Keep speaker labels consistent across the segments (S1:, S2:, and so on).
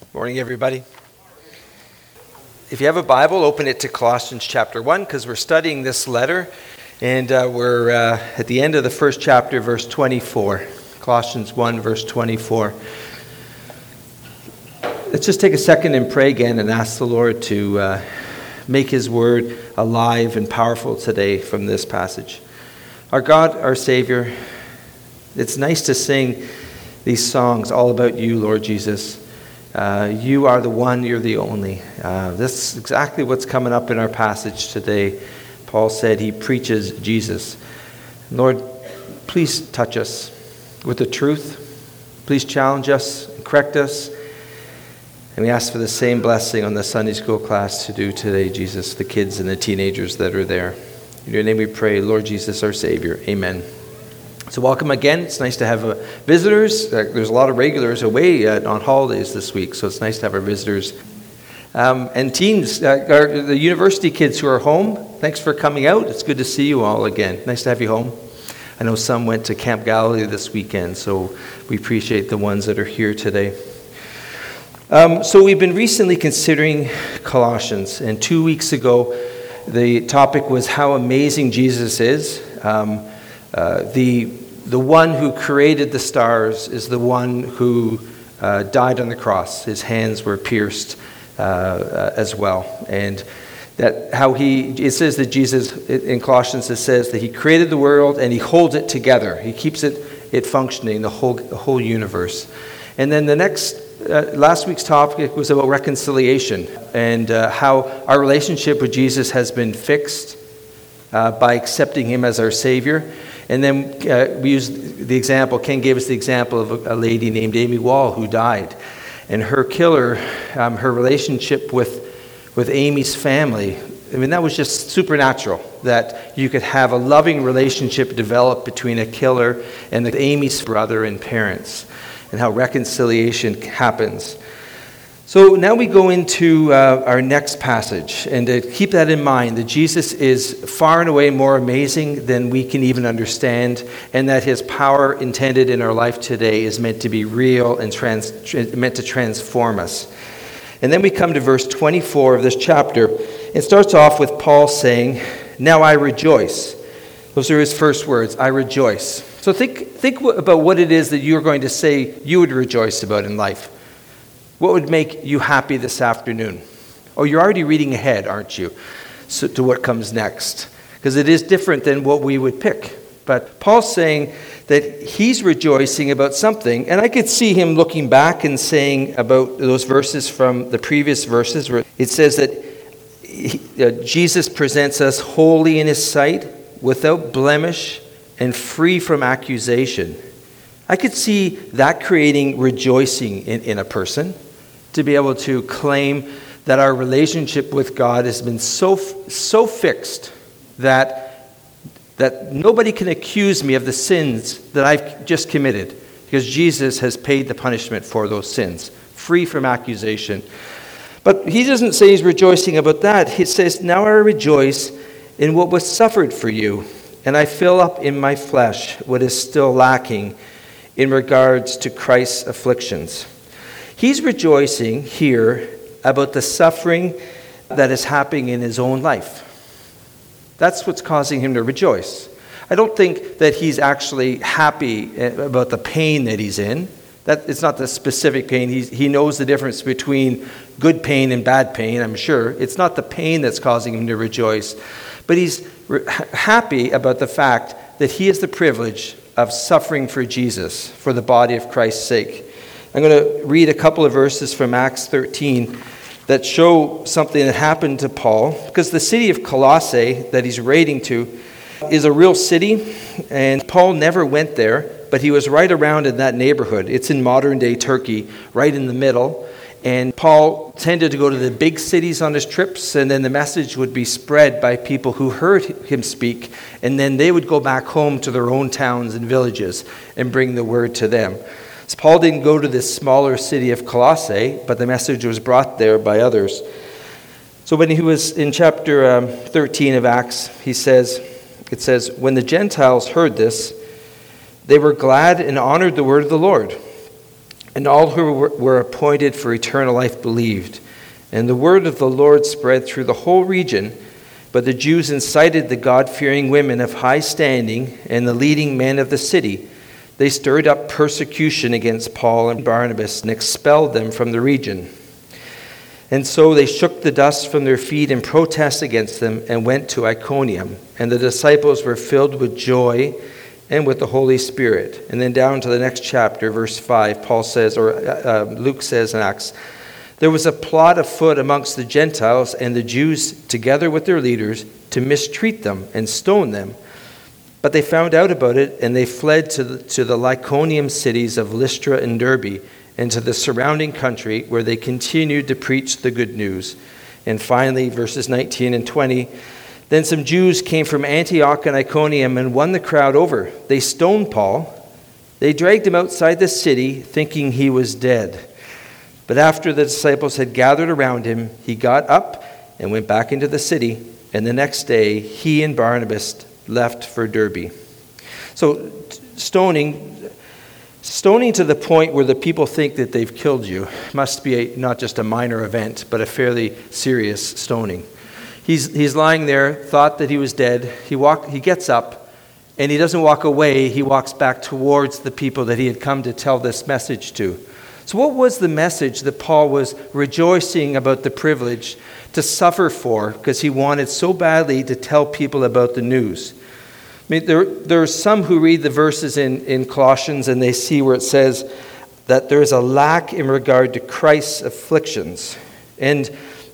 S1: Morning, everybody. If you have a Bible, open it to Colossians chapter 1 because we're studying this letter, and we're at the end of the first chapter, verse 24. Colossians 1, verse 24. Let's just take a second and pray again and ask the Lord to make His word alive and powerful today from this passage. Our God, our Savior, it's nice to sing these songs all about you, Lord Jesus. You are the one, you're the only. This is exactly what's coming up in our passage today. Paul said he preaches Jesus. Lord, please touch us with the truth. Please challenge us and correct us. And we ask for the same blessing on the Sunday school class to do today, Jesus, the kids and the teenagers that are there. In your name we pray, Lord Jesus, our Savior. Amen. So welcome again. It's nice to have visitors. There's a lot of regulars away on holidays this week, so it's nice to have our visitors. And teens, the university kids who are home, thanks for coming out. It's good to see you all again. Nice to have you home. I know some went to Camp Galilee this weekend, so we appreciate the ones that are here today. So we've been recently considering Colossians, and 2 weeks ago, the topic was how amazing Jesus is. The one who created the stars is the one who died on the cross. His hands were pierced as well. And that it says that Jesus, in Colossians, it says that he created the world and he holds it together. He keeps it functioning, the whole universe. And then last week's topic was about reconciliation and how our relationship with Jesus has been fixed by accepting him as our Savior. And then we used the example, Ken gave us the example of a lady named Amy Wall who died. And her killer, her relationship with Amy's family, I mean, that was just supernatural, that you could have a loving relationship develop between a killer and Amy's brother and parents, and how reconciliation happens. So now we go into our next passage, and to keep that in mind, that Jesus is far and away more amazing than we can even understand, and that his power intended in our life today is meant to be real and meant to transform us. And then we come to verse 24 of this chapter. It starts off with Paul saying, "Now I rejoice." Those are his first words, I rejoice. So think about what it is that you're going to say you would rejoice about in life. What would make you happy this afternoon? Oh, you're already reading ahead, aren't you, to what comes next? Because it is different than what we would pick. But Paul's saying that he's rejoicing about something, and I could see him looking back and saying about those verses from the previous verses, where it says that Jesus presents us holy in his sight, without blemish, and free from accusation. I could see that creating rejoicing in a person, to be able to claim that our relationship with God has been so fixed that nobody can accuse me of the sins that I've just committed, because Jesus has paid the punishment for those sins, free from accusation. But he doesn't say he's rejoicing about that. He says, "Now I rejoice in what was suffered for you, and I fill up in my flesh what is still lacking in regards to Christ's afflictions." He's rejoicing here about the suffering that is happening in his own life. That's what's causing him to rejoice. I don't think that he's actually happy about the pain that he's in. It's not the specific pain. He knows the difference between good pain and bad pain, I'm sure. It's not the pain that's causing him to rejoice. But he's happy about the fact that he has the privilege of suffering for Jesus, for the body of Christ's sake. I'm going to read a couple of verses from Acts 13 that show something that happened to Paul, because the city of Colossae that he's writing to is a real city, and Paul never went there, but he was right around in that neighborhood. It's in modern-day Turkey, right in the middle. And Paul tended to go to the big cities on his trips, and then the message would be spread by people who heard him speak, and then they would go back home to their own towns and villages and bring the word to them. So Paul didn't go to this smaller city of Colossae, but the message was brought there by others. So when he was in chapter 13 of Acts, it says, "When the Gentiles heard this, they were glad and honored the word of the Lord. And all who were appointed for eternal life believed. And the word of the Lord spread through the whole region. But the Jews incited the God-fearing women of high standing and the leading men of the city. They stirred up persecution against Paul and Barnabas and expelled them from the region. And so they shook the dust from their feet in protest against them and went to Iconium. And the disciples were filled with joy and with the Holy Spirit. And then down to the next chapter, verse 5, Paul says, or Luke says in Acts, there was a plot afoot amongst the Gentiles and the Jews, together with their leaders, to mistreat them and stone them. But they found out about it, and they fled to the Lycaonian cities of Lystra and Derbe, and to the surrounding country, where they continued to preach the good news. And finally, verses 19 and 20, then some Jews came from Antioch and Iconium and won the crowd over. They stoned Paul. They dragged him outside the city, thinking he was dead. But after the disciples had gathered around him, he got up and went back into the city. And the next day, he and Barnabas left for Derbe. So stoning to the point where the people think that they've killed you must be not just a minor event, but a fairly serious stoning. He's lying there, thought that he was dead. He gets up, and he doesn't walk away. He walks back towards the people that he had come to tell this message to. So what was the message that Paul was rejoicing about the privilege to suffer for, because he wanted so badly to tell people about the news? I mean, there are some who read the verses in Colossians and they see where it says that there is a lack in regard to Christ's afflictions. And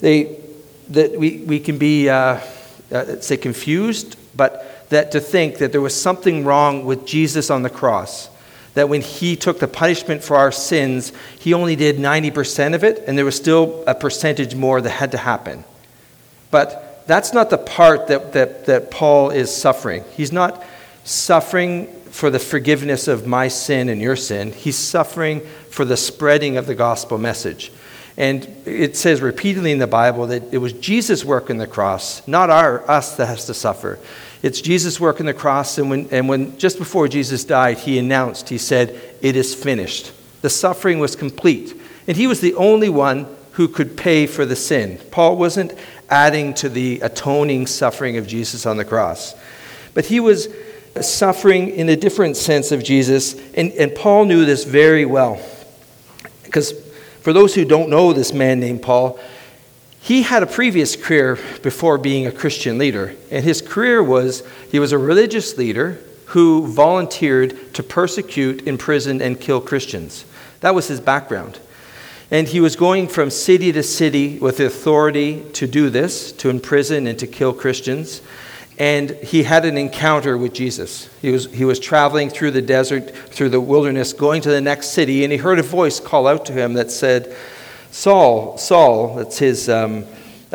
S1: we can be, say, confused, but that to think that there was something wrong with Jesus on the cross. That when he took the punishment for our sins, he only did 90% of it, and there was still a percentage more that had to happen. But that's not the part that Paul is suffering. He's not suffering for the forgiveness of my sin and your sin. He's suffering for the spreading of the gospel message. And it says repeatedly in the Bible that it was Jesus' work on the cross, not us that has to suffer. It's Jesus' work on the cross, and when just before Jesus died, he said, "It is finished." The suffering was complete, and he was the only one who could pay for the sin. Paul wasn't adding to the atoning suffering of Jesus on the cross, but he was suffering in a different sense of Jesus, and Paul knew this very well. Because for those who don't know this man named Paul, he had a previous career before being a Christian leader. And his career was, he was a religious leader who volunteered to persecute, imprison, and kill Christians. That was his background. And he was going from city to city with the authority to do this, to imprison and to kill Christians. And he had an encounter with Jesus. He was traveling through the desert, through the wilderness, going to the next city, and he heard a voice call out to him that said, "Saul, Saul," the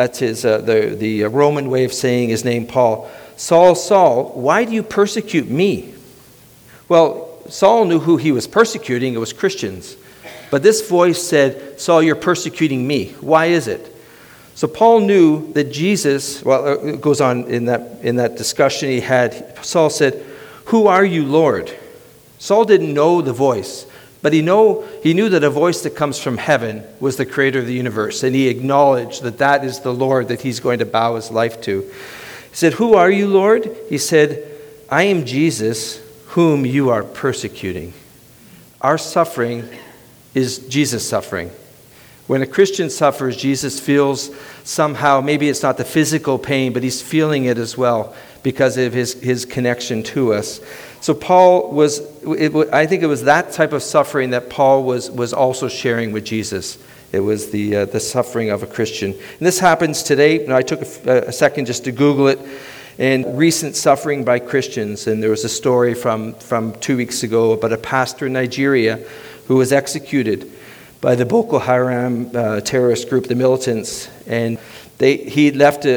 S1: Roman way of saying his name, Paul. "Saul, Saul, why do you persecute me?" Well, Saul knew who he was persecuting. It was Christians. But this voice said, "Saul, you're persecuting me. Why is it?" So Paul knew that Jesus, well, it goes on in that discussion he had, Saul said, "Who are you, Lord?" Saul didn't know the voice, but he knew that a voice that comes from heaven was the creator of the universe, and he acknowledged that is the Lord that he's going to bow his life to. He said, "Who are you, Lord?" He said, "I am Jesus, whom you are persecuting." Our suffering is Jesus' suffering. When a Christian suffers, Jesus feels somehow, maybe it's not the physical pain, but he's feeling it as well because of his connection to us. So Paul I think it was that type of suffering that Paul was also sharing with Jesus. It was the suffering of a Christian. And this happens today. And I took a second just to Google it. And recent suffering by Christians. And there was a story from 2 weeks ago about a pastor in Nigeria who was executed by the Boko Haram terrorist group, the militants, and they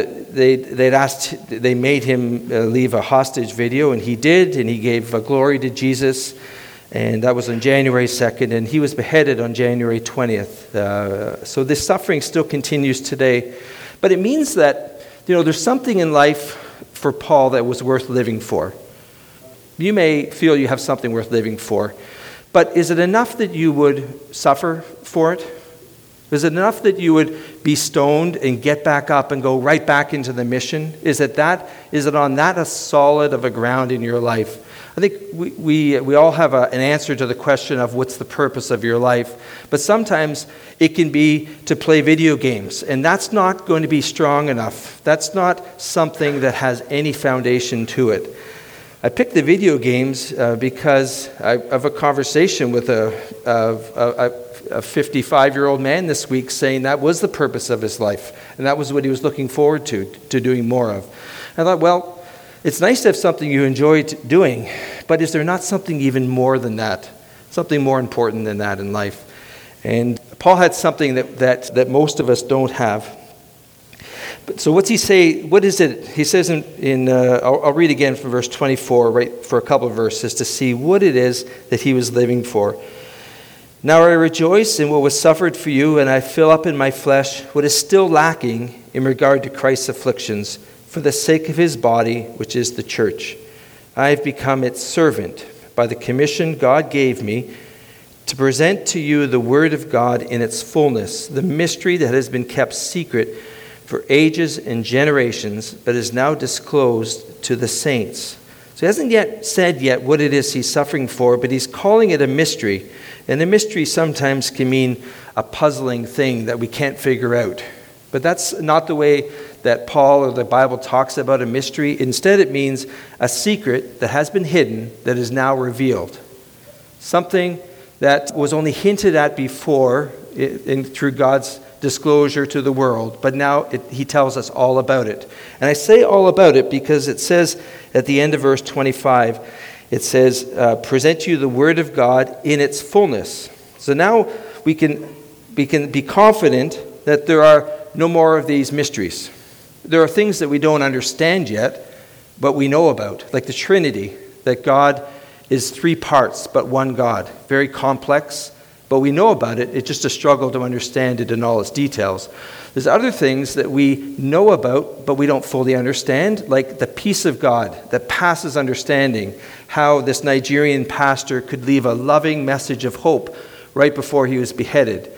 S1: made him leave a hostage video, and he did, and he gave glory to Jesus, and that was on January 2nd, and he was beheaded on January 20th. So this suffering still continues today, but it means that there's something in life for Paul that was worth living for. You may feel you have something worth living for. But is it enough that you would suffer for it? Is it enough that you would be stoned and get back up and go right back into the mission? Is it on that a solid of a ground in your life? I think we all have an answer to the question of what's the purpose of your life. But sometimes it can be to play video games, and that's not going to be strong enough. That's not something that has any foundation to it. I picked the video games because I have a conversation with a 55-year-old man this week saying that was the purpose of his life, and that was what he was looking forward to doing more of. I thought, well, it's nice to have something you enjoy doing, but is there not something even more than that, something more important than that in life? And Paul had something that most of us don't have. So what's he say? What is it? He says I'll read again from verse 24, right, for a couple of verses to see what it is that he was living for. Now I rejoice in what was suffered for you, and I fill up in my flesh what is still lacking in regard to Christ's afflictions for the sake of his body, which is the church. I have become its servant by the commission God gave me to present to you the word of God in its fullness, the mystery that has been kept secret for ages and generations, but is now disclosed to the saints. So he hasn't yet said what it is he's suffering for, but he's calling it a mystery. And a mystery sometimes can mean a puzzling thing that we can't figure out. But that's not the way that Paul or the Bible talks about a mystery. Instead, it means a secret that has been hidden that is now revealed. Something that was only hinted at before through God's disclosure to the world, but now he tells us all about it. And I say all about it because it says at the end of verse 25, it says, present you the word of God in its fullness. So now we can be confident that there are no more of these mysteries. There are things that we don't understand yet, but we know about, like the Trinity, that God is three parts, but one God. Very complex, but we know about it. It's just a struggle to understand it in all its details. There's other things that we know about, but we don't fully understand, like the peace of God that passes understanding, how this Nigerian pastor could leave a loving message of hope right before he was beheaded.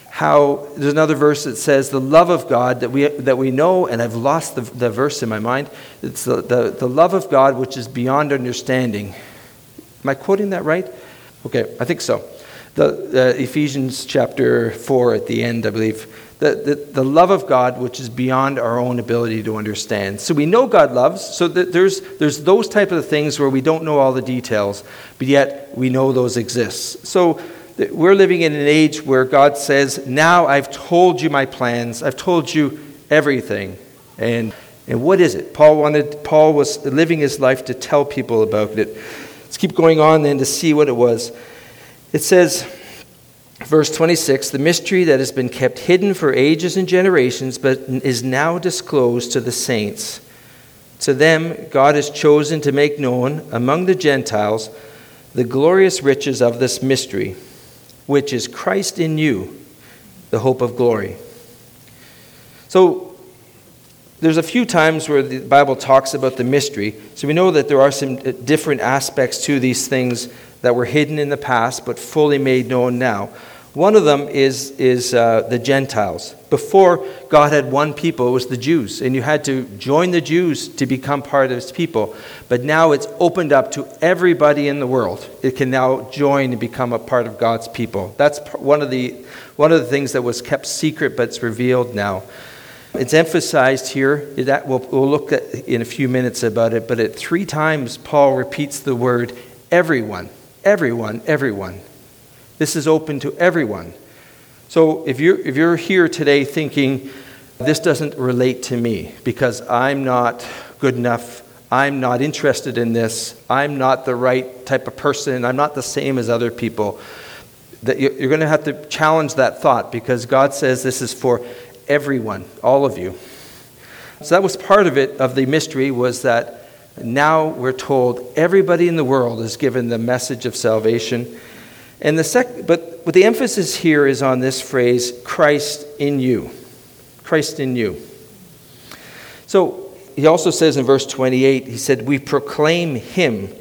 S1: How there's another verse that says the love of God that we know, and I've lost the verse in my mind. It's the love of God which is beyond understanding. Am I quoting that right? Okay, I think so. The Ephesians chapter 4 at the end, I believe. The love of God which is beyond our own ability to understand. So we know God loves. So there's those type of things where we don't know all the details, but yet we know those exist. So we're living in an age where God says, now I've told you my plans. I've told you everything. And what is it? Paul was living his life to tell people about it. Let's keep going on then to see what it was. It says, verse 26, the mystery that has been kept hidden for ages and generations, but is now disclosed to the saints. To them, God has chosen to make known among the Gentiles the glorious riches of this mystery, which is Christ in you, the hope of glory. So there's a few times where the Bible talks about the mystery. So we know that there are some different aspects to these things that were hidden in the past but fully made known now. One of them is the Gentiles. Before, God had one people, it was the Jews, and you had to join the Jews to become part of his people. But now it's opened up to everybody in the world. It can now join and become a part of God's people. That's one of the things that was kept secret, but it's revealed now. It's emphasized here, that we'll look at in a few minutes about it, but 3 times Paul repeats the word everyone, everyone, everyone. This is open to everyone. So if you're here today thinking, this doesn't relate to me because I'm not good enough, I'm not interested in this, I'm not the right type of person, I'm not the same as other people, that you're going to have to challenge that thought because God says this is for everyone, all of you. So that was part of it, of the mystery, was that now we're told everybody in the world is given the message of salvation. And but the emphasis here is on this phrase, Christ in you. Christ in you. So he also says in verse 28, he said, we proclaim him,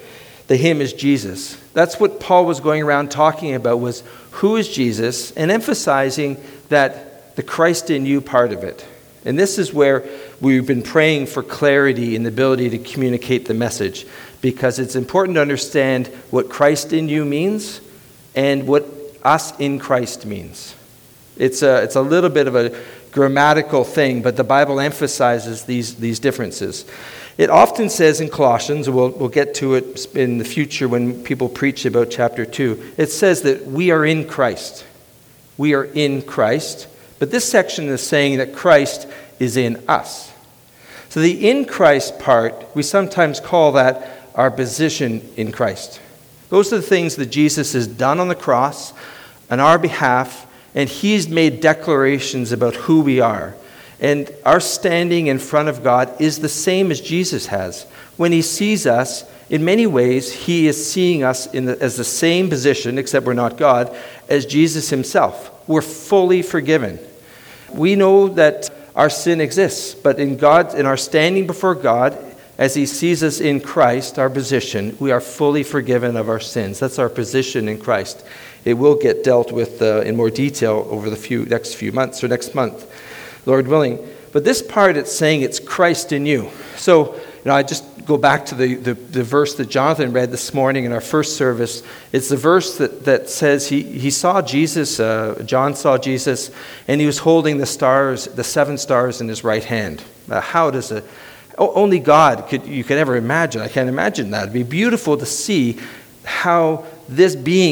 S1: The him is Jesus. That's what Paul was going around talking about, was who is Jesus, and emphasizing that the Christ in you part of it. And this is where we've been praying for clarity in the ability to communicate the message, because it's important to understand what Christ in you means and what us in Christ means. It's a little bit of a grammatical thing, but the Bible emphasizes these differences. It often says in Colossians, and we'll get to it in the future when people preach about chapter 2, it says that we are in Christ. We are in Christ. But this section is saying that Christ is in us. So the in Christ part, we sometimes call that our position in Christ. Those are the things that Jesus has done on the cross on our behalf, and he's made declarations about who we are. And our standing in front of God is the same as Jesus has. When he sees us, in many ways, he is seeing us as the same position, except we're not God, as Jesus himself. We're fully forgiven. We know that our sin exists, but in our standing before God, as he sees us in Christ, our position, we are fully forgiven of our sins. That's our position in Christ. It will get dealt with in more detail over the next few months, or next month, Lord willing. But this part, it's saying it's Christ in you. So, I just go back to the verse that Jonathan read this morning in our first service. It's the verse that says he saw Jesus, John saw Jesus, and he was holding the 7 stars in his right hand. Only God you could ever imagine. I can't imagine that. It'd be beautiful to see how this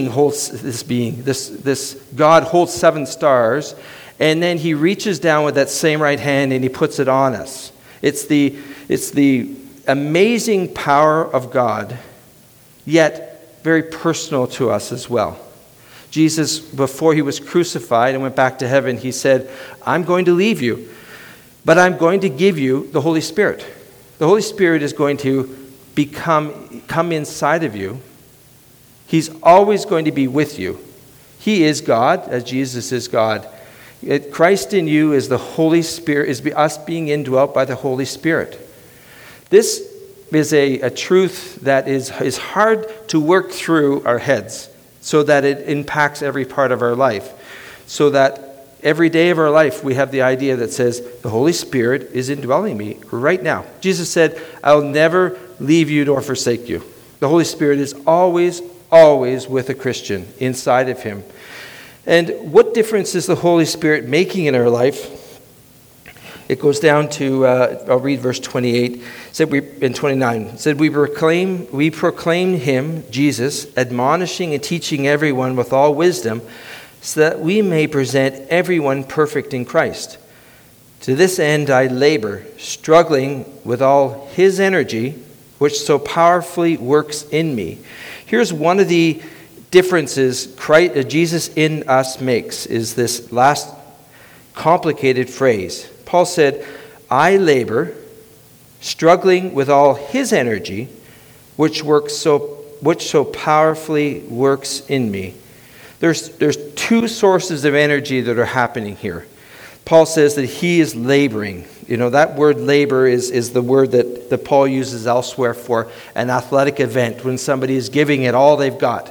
S1: God holds 7 stars, and then he reaches down with that same right hand and he puts it on us. It's the amazing power of God, yet very personal to us as well. Jesus, before he was crucified and went back to heaven, he said, I'm going to leave you, but I'm going to give you the Holy Spirit. The Holy Spirit is going to come inside of you. He's always going to be with you. He is God, as Jesus is God. Christ in you is the Holy Spirit, is us being indwelt by the Holy Spirit. This is a truth that is hard to work through our heads so that it impacts every part of our life. So that every day of our life we have the idea that says, the Holy Spirit is indwelling me right now. Jesus said, I'll never leave you nor forsake you. The Holy Spirit is always with a Christian inside of him. And what difference is the Holy Spirit making in our life? It goes down to, I'll read verse 28, and 29. It said, we proclaim him, Jesus, admonishing and teaching everyone with all wisdom, so that we may present everyone perfect in Christ. To this end I labor, struggling with all his energy, which so powerfully works in me. Here's one of the differences Jesus in us makes, is this last complicated phrase. Paul said, I labor, struggling with all his energy, which so powerfully works in me. There's 2 sources of energy that are happening here. Paul says that he is laboring. That word labor is the word that Paul uses elsewhere for an athletic event, when somebody is giving it all they've got.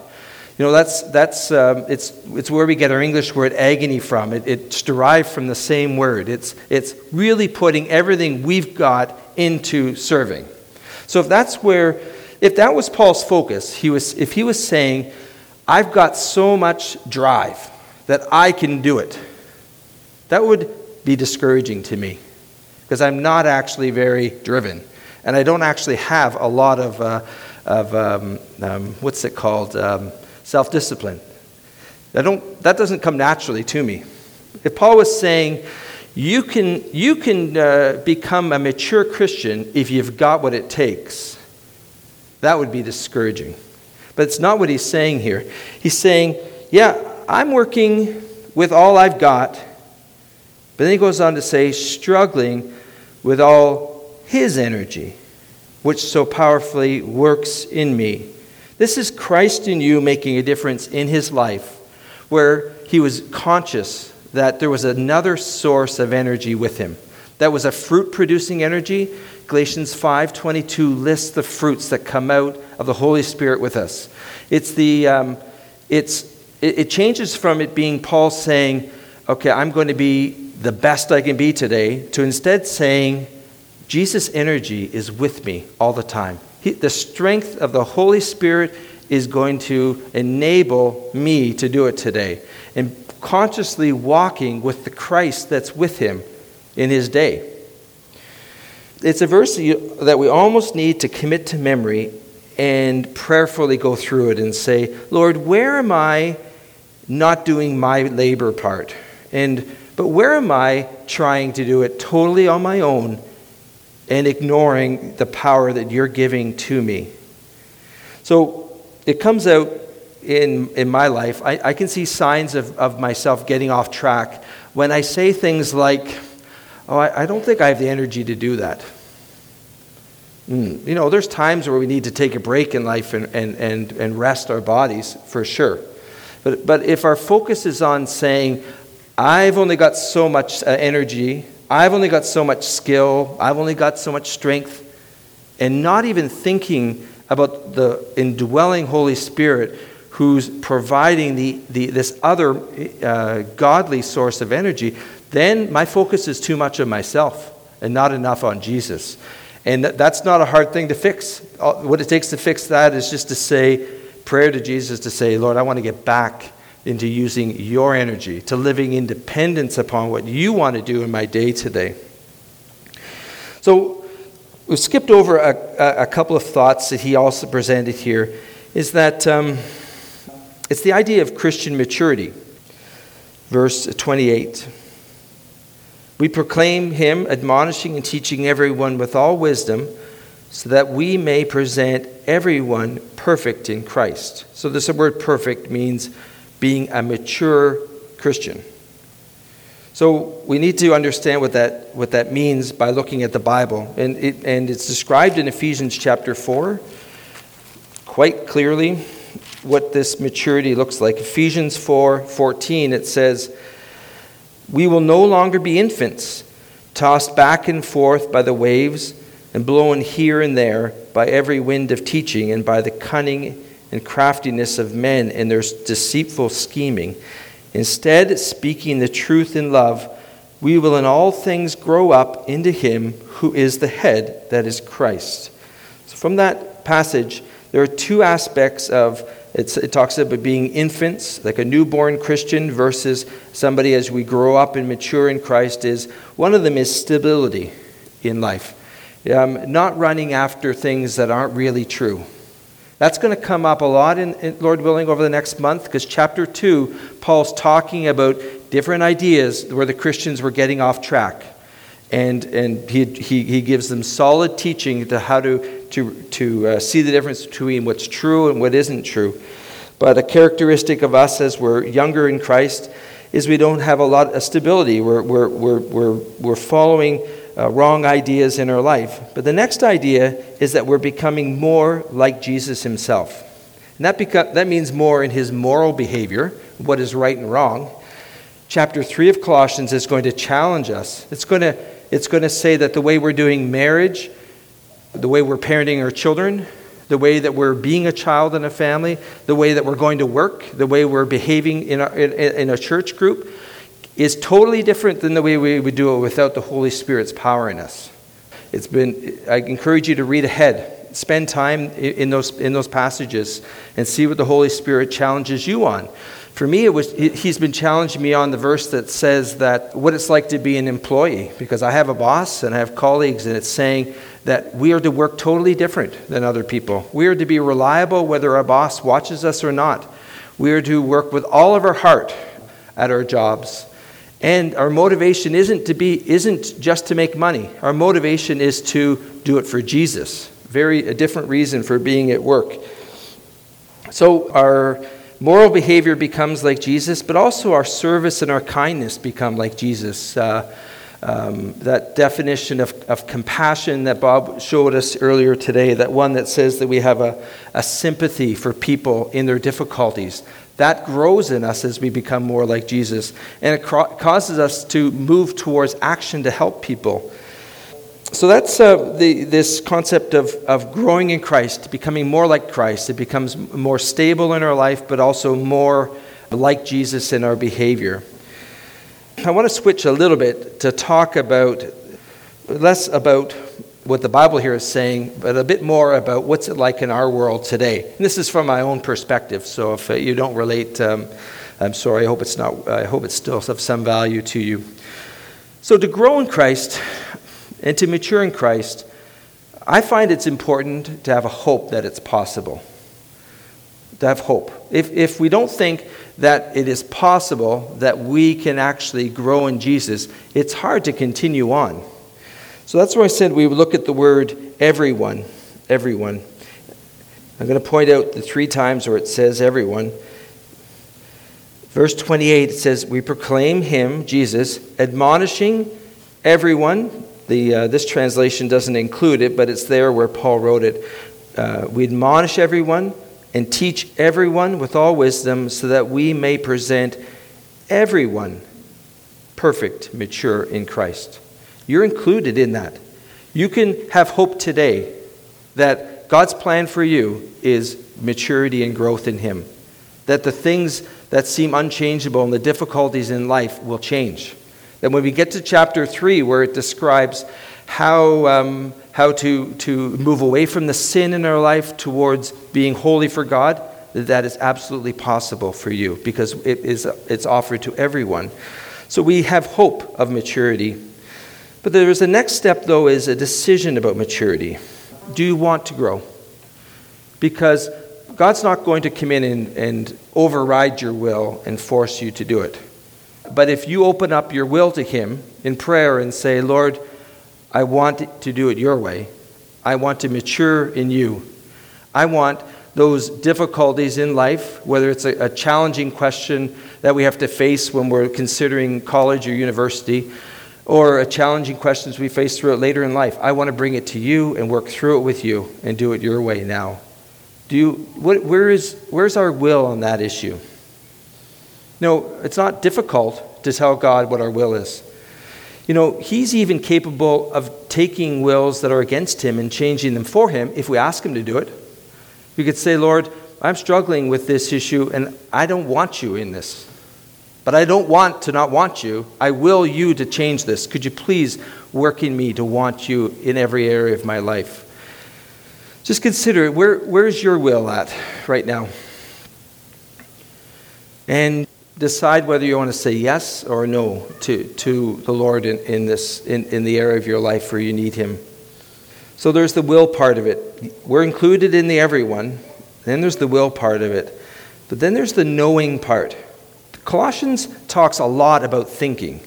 S1: It's where we get our English word agony from. It's derived from the same word. It's really putting everything we've got into serving. So if that was Paul's focus, if he was saying, I've got so much drive that I can do it, that would be discouraging to me, because I'm not actually very driven, and I don't actually have a lot of self-discipline. That doesn't come naturally to me. If Paul was saying, you can become a mature Christian if you've got what it takes, that would be discouraging. But it's not what he's saying here. He's saying, yeah, I'm working with all I've got. But then he goes on to say, struggling with all his energy, which so powerfully works in me. This is Christ in you making a difference in his life, where he was conscious that there was another source of energy with him. That was a fruit-producing energy. Galatians 5:22 lists the fruits that come out of the Holy Spirit with us. It changes from it being Paul saying, okay, I'm going to be the best I can be today, to instead saying, Jesus' energy is with me all the time. The strength of the Holy Spirit is going to enable me to do it today. And consciously walking with the Christ that's with him in his day. It's a verse that we almost need to commit to memory and prayerfully go through it and say, Lord, where am I not doing my labor part? But where am I trying to do it totally on my own and ignoring the power that you're giving to me? So it comes out in my life. I can see signs of myself getting off track when I say things like, oh, I don't think I have the energy to do that. There's times where we need to take a break in life and rest our bodies, for sure. But if our focus is on saying, I've only got so much energy, I've only got so much skill, I've only got so much strength, and not even thinking about the indwelling Holy Spirit who's providing this other godly source of energy, then my focus is too much on myself and not enough on Jesus. And that's not a hard thing to fix. What it takes to fix that is just to say, prayer to Jesus to say, Lord, I want to get back into using your energy, to living in dependence upon what you want to do in my day today. So we've skipped over a couple of thoughts that he also presented here, is that it's the idea of Christian maturity. Verse 28. We proclaim him, admonishing and teaching everyone with all wisdom, so that we may present everyone perfect in Christ. So this word perfect means being a mature Christian. So we need to understand what that means by looking at the Bible. And it's described in Ephesians chapter 4 quite clearly what this maturity looks like. Ephesians 4:14, it says, we will no longer be infants, tossed back and forth by the waves and blown here and there by every wind of teaching and by the cunning and craftiness of men and their deceitful scheming. Instead, speaking the truth in love, we will in all things grow up into him who is the head, that is Christ. So from that passage, there are two aspects of it talks about being infants, like a newborn Christian, versus somebody as we grow up and mature in Christ. One of them is stability in life. Not running after things that aren't really true. That's going to come up a lot, in Lord willing, over the next month, because chapter 2, Paul's talking about different ideas where the Christians were getting off track. And he gives them solid teaching to how to see the difference between what's true and what isn't true. But a characteristic of us as we're younger in Christ is we don't have a lot of stability. We're following wrong ideas in our life. But the next idea is that we're becoming more like Jesus himself. And that means more in his moral behavior, what is right and wrong. Chapter 3 of Colossians is going to challenge us. It's going to say that the way we're doing marriage, the way we're parenting our children, the way that we're being a child in a family, the way that we're going to work, the way we're behaving in a church group is totally different than the way we would do it without the Holy Spirit's power in us. I encourage you to read ahead, spend time in those passages and see what the Holy Spirit challenges you on. For me, he's been challenging me on the verse that says that what it's like to be an employee, because I have a boss and I have colleagues, and it's saying that we are to work totally different than other people. We are to be reliable whether our boss watches us or not. We are to work with all of our heart at our jobs. And our motivation isn't just to make money. Our motivation is to do it for Jesus. A different reason for being at work. So our moral behavior becomes like Jesus, but also our service and our kindness become like Jesus. That definition of compassion that Bob showed us earlier today, that one that says that we have a sympathy for people in their difficulties, That grows in us as we become more like Jesus, and it causes us to move towards action to help people. So that's this concept of growing in Christ, becoming more like Christ. It becomes more stable in our life, but also more like Jesus in our behavior. I want to switch a little bit to talk less about what the Bible here is saying, but a bit more about what's it like in our world today. And this is from my own perspective, so if you don't relate, I'm sorry. I hope it's still of some value to you. So to grow in Christ and to mature in Christ, I find it's important to have a hope that it's possible. To have hope. If we don't think that it is possible that we can actually grow in Jesus, it's hard to continue on. So that's why I said we would look at the word everyone. Everyone. I'm going to point out the 3 times where it says everyone. Verse 28, it says, we proclaim him, Jesus, admonishing everyone. This translation doesn't include it, but it's there where Paul wrote it. We admonish everyone and teach everyone with all wisdom, so that we may present everyone perfect, mature in Christ. You're included in that. You can have hope today that God's plan for you is maturity and growth in him. That the things that seem unchangeable and the difficulties in life will change. That when we get to chapter 3, where it describes how to move away from the sin in our life towards being holy for God, that is absolutely possible for you, because it's offered to everyone. So we have hope of maturity. But there is the next step, though, is a decision about maturity. Do you want to grow? Because God's not going to come in and override your will and force you to do it. But if you open up your will to him in prayer and say, Lord, I want to do it your way. I want to mature in you. I want those difficulties in life, whether it's a challenging question that we have to face when we're considering college or university, or a challenging questions we face through it later in life. I want to bring it to you and work through it with you and do it your way now. Where's our will on that issue? No, it's not difficult to tell God what our will is. He's even capable of taking wills that are against him and changing them for him if we ask him to do it. We could say, Lord, I'm struggling with this issue and I don't want you in this. But I don't want to not want you. I will you to change this. Could you please work in me to want you in every area of my life? Just consider, where's your will at right now? And decide whether you want to say yes or no to the Lord in the area of your life where you need him. So there's the will part of it. We're included in the everyone. Then there's the will part of it. But then there's the knowing part. Colossians talks a lot about thinking.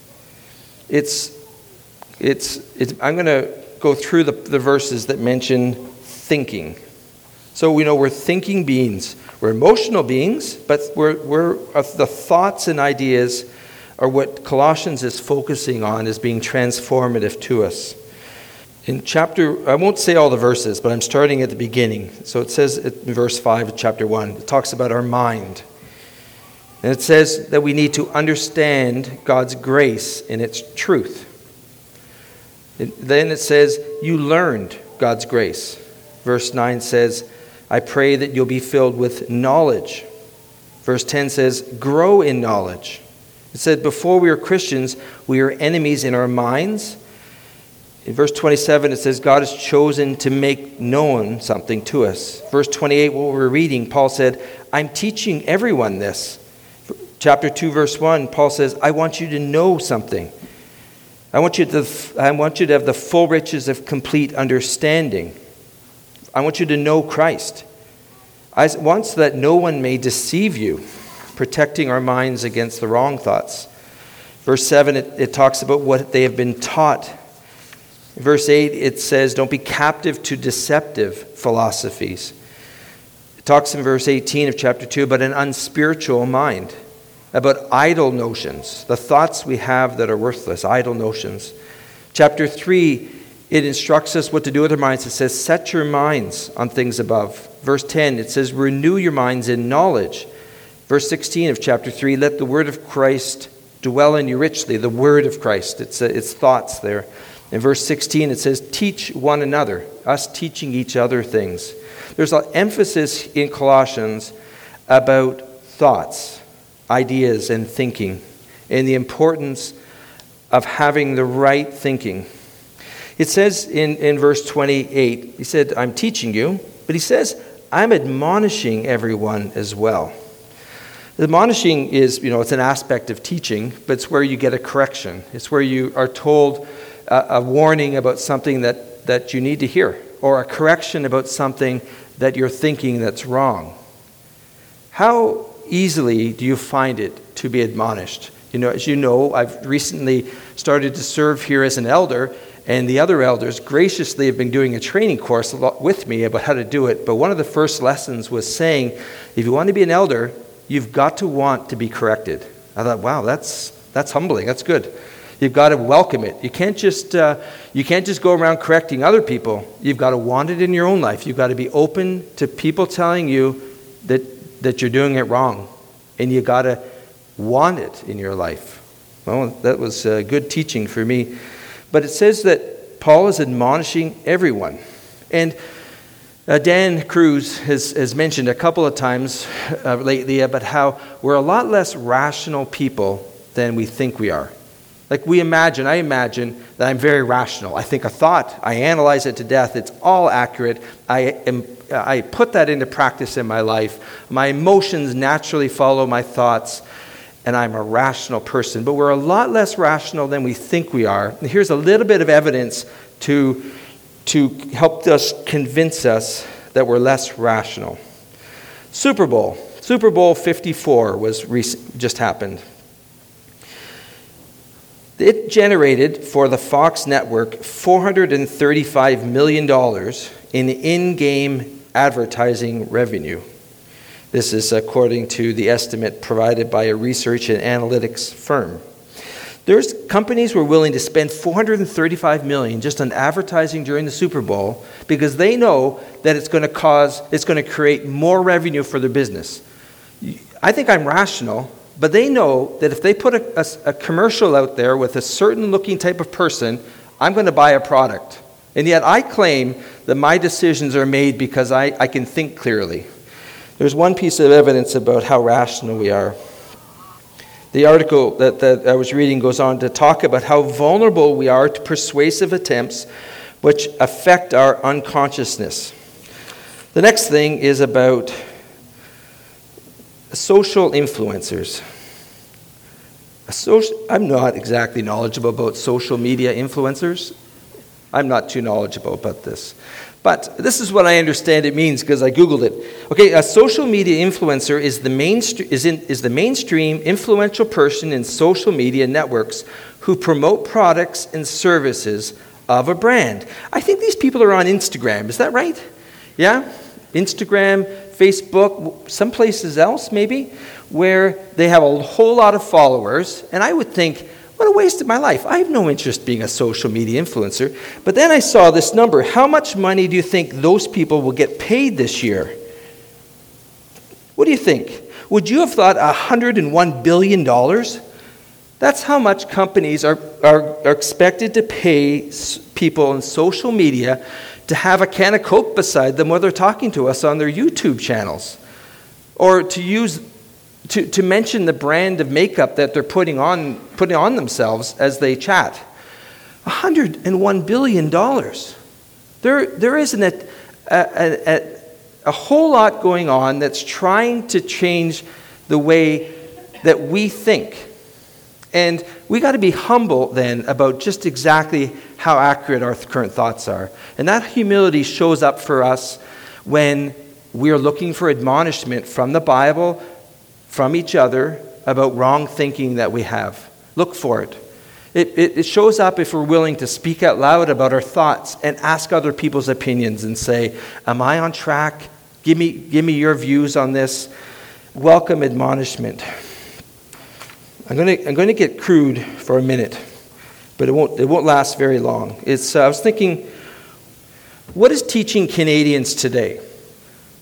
S1: I'm going to go through the verses that mention thinking. So we know we're thinking beings. We're emotional beings, but the thoughts and ideas are what Colossians is focusing on as being transformative to us. In I won't say all the verses, but I'm starting at the beginning. So it says in verse 5 of chapter 1, it talks about our mind. And it says that we need to understand God's grace in its truth. Then it says, you learned God's grace. Verse 9 says, I pray that you'll be filled with knowledge. Verse 10 says, grow in knowledge. It said, before we were Christians, we were enemies in our minds. In verse 27, it says, God has chosen to make known something to us. Verse 28, what we're reading, Paul said, I'm teaching everyone this. Chapter 2, verse 1, Paul says, I want you to know something. I want you to have the full riches of complete understanding. I want you to know Christ. I want so that no one may deceive you, protecting our minds against the wrong thoughts. Verse 7, it talks about what they have been taught. Verse 8, it says, don't be captive to deceptive philosophies. It talks in verse 18 of chapter 2 about an unspiritual mind, about idle notions, the thoughts we have that are worthless, idle notions. Chapter 3, it instructs us what to do with our minds. It says, set your minds on things above. Verse 10, it says, renew your minds in knowledge. Verse 16 of chapter 3, let the word of Christ dwell in you richly. The word of Christ, it's thoughts there. In verse 16 it says, teach one another, us teaching each other things. There's an emphasis in Colossians about thoughts, ideas, and thinking, and the importance of having the right thinking. It says in verse 28, he said, I'm teaching you, but he says, I'm admonishing everyone as well. Admonishing is, it's an aspect of teaching, but it's where you get a correction. It's where you are told a warning about something that you need to hear, or a correction about something that you're thinking that's wrong. How easily do you find it to be admonished? As you know, I've recently started to serve here as an elder, and the other elders graciously have been doing a training course with me about how to do it. But one of the first lessons was saying, if you want to be an elder, you've got to want to be corrected. I thought, wow, that's humbling. That's good. You've got to welcome it. You can't just go around correcting other people. You've got to want it in your own life. You've got to be open to people telling you that you're doing it wrong, and you got to want it in your life. Well, that was good teaching for me. But it says that Paul is admonishing everyone. And Dan Cruz has mentioned a couple of times lately about how we're a lot less rational people than we think we are. Like I imagine that I'm very rational. I think a thought, I analyze it to death, it's all accurate. I put that into practice in my life. My emotions naturally follow my thoughts, and I'm a rational person. But we're a lot less rational than we think we are. And here's a little bit of evidence to help us convince us that we're less rational. Super Bowl 54 just happened. It generated for the Fox network $435 million in in-game advertising revenue. This is according to the estimate provided by a research and analytics firm. There's companies who are willing to spend $435 million just on advertising during the Super Bowl because they know that it's going to create more revenue for their business. I think I'm rational, but they know that if they put a commercial out there with a certain looking type of person, I'm going to buy a product. And yet I claim that my decisions are made because I can think clearly. There's one piece of evidence about how rational we are. The article that I was reading goes on to talk about how vulnerable we are to persuasive attempts which affect our unconsciousness. The next thing is about social influencers. I'm not exactly knowledgeable about social media influencers. I'm not too knowledgeable about this. But this is what I understand it means because I Googled it. Okay, a social media influencer is the mainstream influential person in social media networks who promote products and services of a brand. I think these people are on Instagram. Is that right? Yeah? Instagram, Facebook, some places else maybe, where they have a whole lot of followers. And I would think, what a waste of my life. I have no interest being a social media influencer. But then I saw this number. How much money do you think those people will get paid this year? What do you think? Would you have thought $101 billion? That's how much companies are expected to pay people on social media to have a can of Coke beside them while they're talking to us on their YouTube channels. Or to mention the brand of makeup that they're putting on themselves as they chat. $101 billion. There isn't a whole lot going on that's trying to change the way that we think. And we got to be humble then about just exactly how accurate our current thoughts are. And that humility shows up for us when we are looking for admonishment from the Bible, from each other, about wrong thinking that we have. Look for it. It shows up if we're willing to speak out loud about our thoughts and ask other people's opinions and say, am I on track? Give me your views on this. Welcome admonishment. I'm going to get crude for a minute, but it won't last very long. I was thinking, what is teaching Canadians today?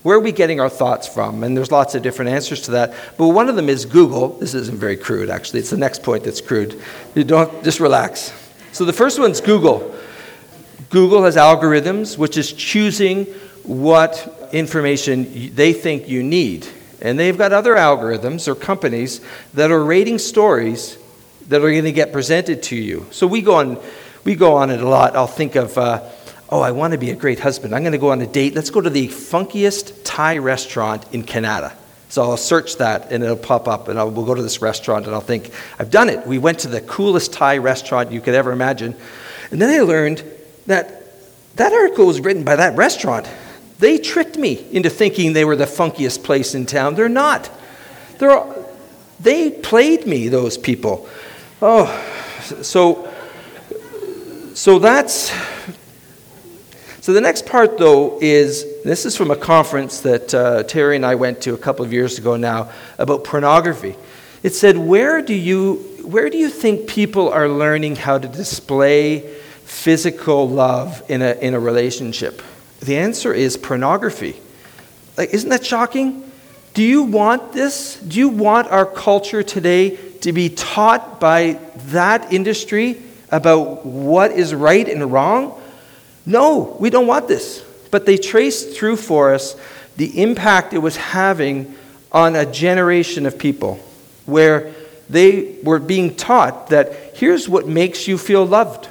S1: Where are we getting our thoughts from? And there's lots of different answers to that. But one of them is Google. This isn't very crude, actually. It's the next point that's crude. You don't, just relax. So the first one's Google. Google has algorithms, which is choosing what information they think you need. And they've got other algorithms or companies that are rating stories that are going to get presented to you. So we go on it a lot. I'll think of, I want to be a great husband. I'm going to go on a date. Let's go to the funkiest Thai restaurant in Canada. So I'll search that, and it'll pop up, and we'll go to this restaurant, and I'll think, I've done it. We went to the coolest Thai restaurant you could ever imagine. And then I learned that article was written by that restaurant. They tricked me into thinking they were the funkiest place in town. They're not. They played me, those people. Oh, so that's... So the next part, though, is, this is from a conference that Terry and I went to a couple of years ago now, about pornography. It said, where do you think people are learning how to display physical love in a relationship? The answer is pornography. Isn't that shocking? Do you want this? Do you want our culture today to be taught by that industry about what is right and wrong? No, we don't want this. But they traced through for us the impact it was having on a generation of people, where they were being taught that here's what makes you feel loved.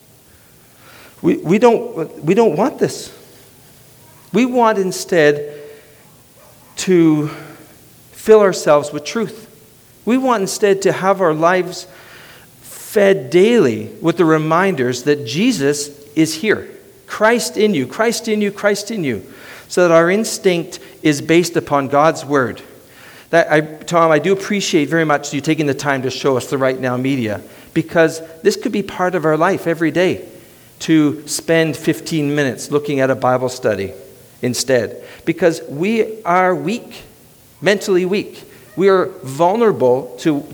S1: We don't want this. We want instead to fill ourselves with truth. We want instead to have our lives fed daily with the reminders that Jesus is here. Christ in you, Christ in you, Christ in you. So that our instinct is based upon God's word. Tom, I do appreciate very much you taking the time to show us the Right Now media, because this could be part of our life every day, to spend 15 minutes looking at a Bible study instead. Because we are weak, mentally weak. We are vulnerable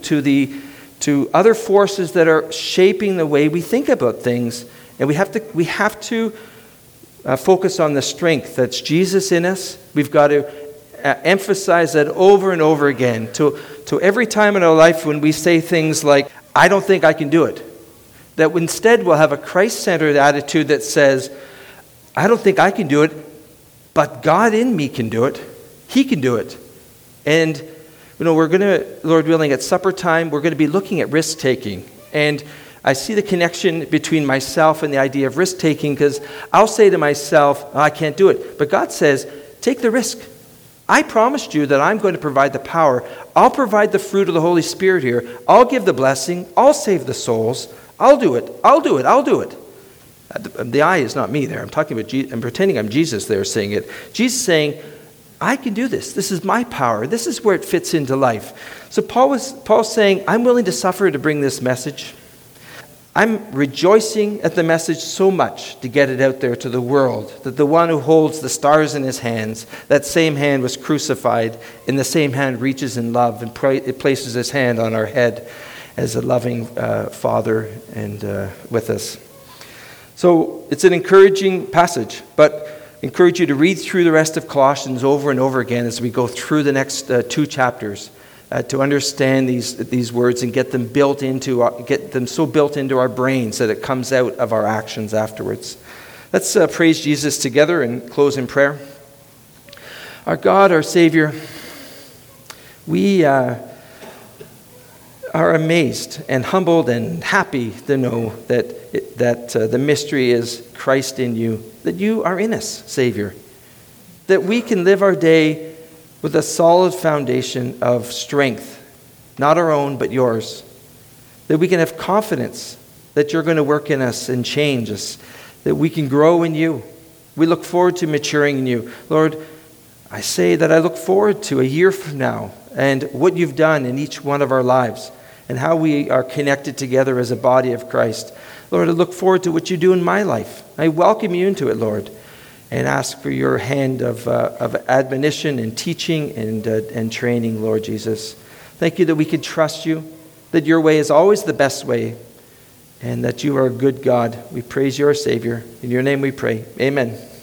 S1: to other forces that are shaping the way we think about things. And we have to focus on the strength that's Jesus in us. We've got to emphasize that over and over again. To every time in our life when we say things like, I don't think I can do it. That instead we'll have a Christ-centered attitude that says, I don't think I can do it, but God in me can do it. He can do it. And we're going to, Lord willing, at supper time, we're going to be looking at risk-taking. And I see the connection between myself and the idea of risk-taking, because I'll say to myself, I can't do it. But God says, take the risk. I promised you that I'm going to provide the power. I'll provide the fruit of the Holy Spirit here. I'll give the blessing. I'll save the souls. I'll do it. I'll do it. I'll do it. The I is not me there. I'm talking about I'm pretending I'm Jesus there saying it. Jesus saying, I can do this. This is my power. This is where it fits into life. So Paul's saying, I'm willing to suffer to bring this message. I'm rejoicing at the message so much to get it out there to the world, that the one who holds the stars in his hands, that same hand was crucified, and the same hand reaches in love and it places his hand on our head as a loving Father and with us. So it's an encouraging passage, but I encourage you to read through the rest of Colossians over and over again as we go through the next 2 chapters. To understand these words and get them so built into our brains that it comes out of our actions afterwards. Let's praise Jesus together and close in prayer. Our God, our Savior, we are amazed and humbled and happy to know that the mystery is Christ in you, that you are in us, Savior, that we can live our day with a solid foundation of strength, not our own, but yours. That we can have confidence that you're going to work in us and change us, that we can grow in you. We look forward to maturing in you. Lord, I say that I look forward to a year from now and what you've done in each one of our lives and how we are connected together as a body of Christ. Lord, I look forward to what you do in my life. I welcome you into it, Lord, and ask for your hand of admonition and teaching and training, Lord Jesus. Thank you that we can trust you, that your way is always the best way, and that you are a good God. We praise your Savior. In your name we pray. Amen.